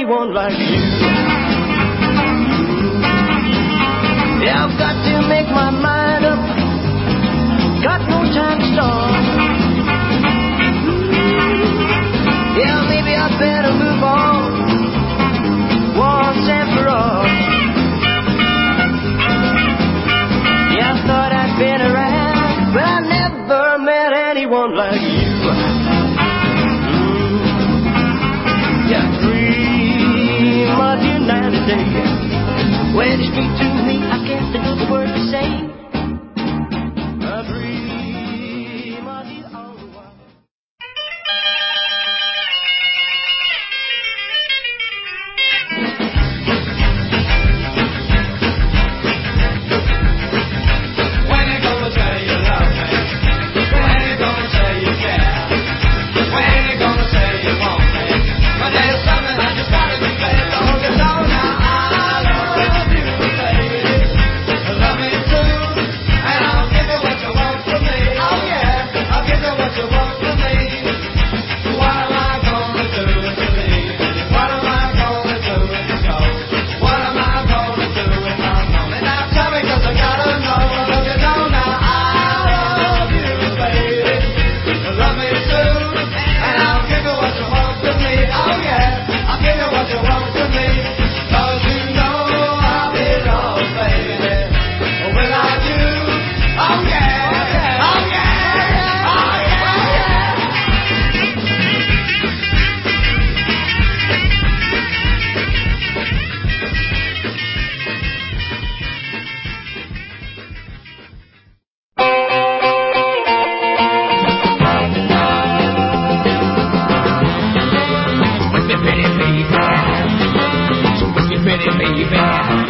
anyone like you. Yeah, I've got to make my mind up. Got no time to start. Yeah, maybe I better move on once and for all. Yeah, I thought I'd been around, but I never met anyone like you. Yeah, dream of you night and day. When you speak to me, I can't think of the word to say. I dream of you all the while. When you gonna say you love me? When you gonna say you care? When you gonna say you want me? But there's something I just gotta declare. Don't you know now I love you, baby. Love me too, and I'll give you what you want from me. Oh yeah, I'll give you what you want from me. What am I gonna do if you leave? What am I gonna do if you go? What am I gonna do if I'm lonely? Now tell me 'cause I gotta know. Don't you know now I love you, baby. Love me too, and I'll give you what you want from me. Oh yeah, I'll give you what you want from me. 'Cause you know I'll be lost, baby, without you. Oh yeah, oh yeah, oh yeah. So wicked pretty baby,